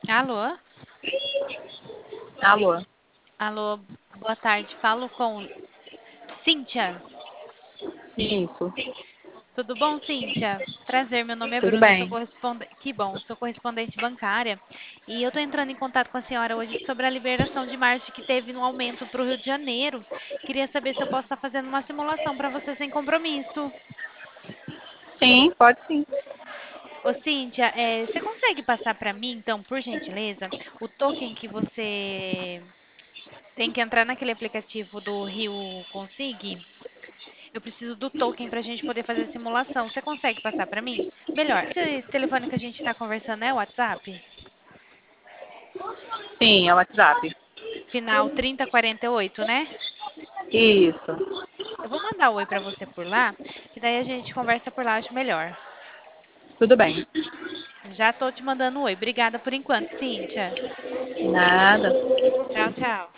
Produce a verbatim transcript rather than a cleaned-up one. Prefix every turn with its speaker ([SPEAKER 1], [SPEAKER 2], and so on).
[SPEAKER 1] Alô?
[SPEAKER 2] Alô?
[SPEAKER 1] Alô, boa tarde. Falo com Cíntia.
[SPEAKER 2] Isso,
[SPEAKER 1] Tudo bom, Cíntia? Prazer, meu nome é
[SPEAKER 2] tudo
[SPEAKER 1] Bruna, sou
[SPEAKER 2] bem.
[SPEAKER 1] correspondente. Que bom, sou correspondente bancária. E eu estou entrando em contato com a senhora hoje sobre a liberação de margem que teve no aumento para o Rio de Janeiro. Queria saber se eu posso estar fazendo uma simulação para você sem compromisso.
[SPEAKER 2] Sim, pode sim.
[SPEAKER 1] Ô, Cíntia, eh, você consegue passar para mim, então, por gentileza, o token que você tem que entrar naquele aplicativo do Rio Consig? Eu preciso do token para a gente poder fazer a simulação. Você consegue passar para mim? Melhor, esse telefone que a gente está conversando é o WhatsApp?
[SPEAKER 2] Sim, é o WhatsApp.
[SPEAKER 1] Final trinta e quarenta e oito, né?
[SPEAKER 2] Isso,
[SPEAKER 1] Eu vou mandar um oi para você por lá, que daí a gente conversa por lá, acho melhor.
[SPEAKER 2] tudo bem.
[SPEAKER 1] Já tô te mandando um oi. Obrigada por enquanto, Cíntia.
[SPEAKER 2] Nada.
[SPEAKER 1] Tchau, tchau.